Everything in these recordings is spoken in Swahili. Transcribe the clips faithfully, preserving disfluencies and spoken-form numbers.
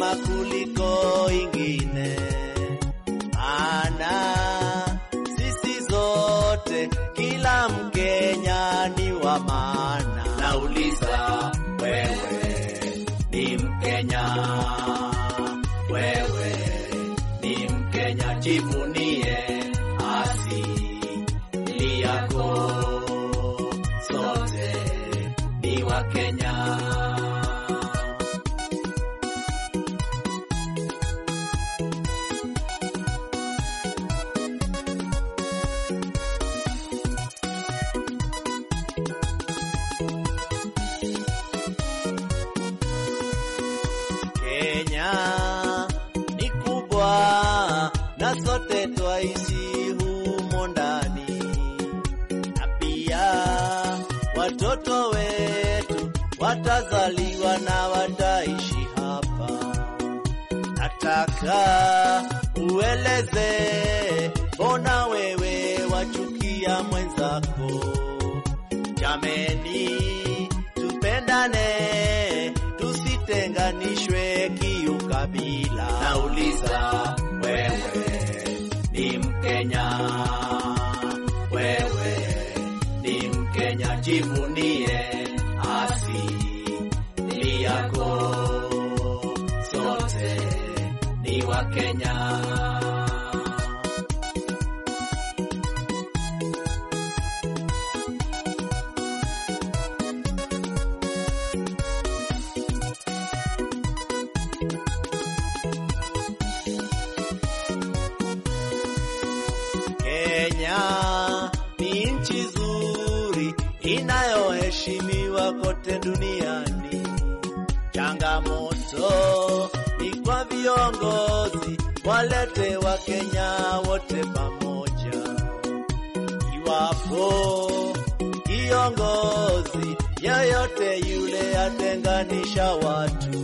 vyema kuliko ingine. Ana sisi zote, kila Mkenya ni wa maana. Nauliza, wewe ni Mkenya? Wewe ni Mkenya? Jivunie asili yako, sote ni wa Kenya. Kenya ni kubwa na sote twaishi humo ndani, na pia watoto wetu watazaliwa na wataishi hapa. Nataka ueleze, mbona wewe wachukia mwenzako? Jameni, tupendane, tusitenganishwe kiukabila. Nauliza, wewe ni Mkenya? Wewe ni Mkenya? Jivunie asili yako, sote ni wa Kenya. Kenya ni nchi nzuri inayoheshimiwa kote duniani. Changamoto ni kwa viongozi, walete wa Kenya wote pamoja. Iwapo kiongozi yoyote yule atenganisha watu,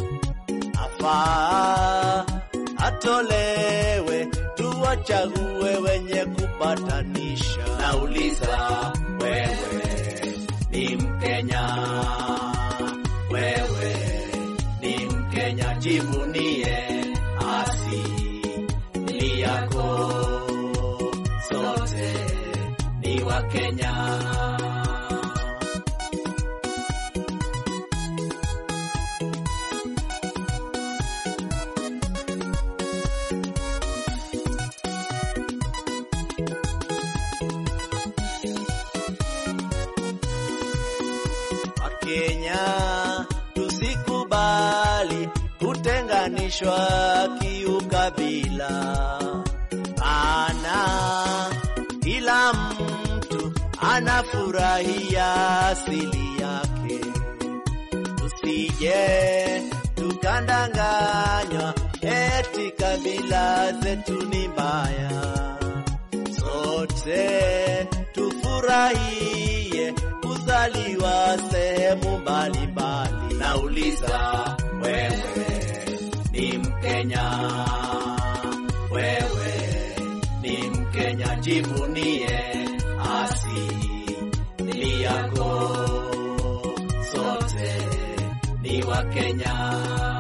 afaa atolewe, tuwachague wenye kupatanisha. Nauliza, wewe ni Mkenya? Wewe ni Mkenya? Jivunie asili yako, sote ni wa Kenya. Kenya tusikubali kutenganishwa kiukabila, maana kila mtu anafurahia asili yake. Tusije tukandanganywa eti kabila zetu ni mbaya. Sote tufurahie kuzaliwa sehemu mbalimbali. Nauliza, wewe ni Mkenya? Wewe ni Mkenya? Jivunie asili yako, sote ni wa Kenya.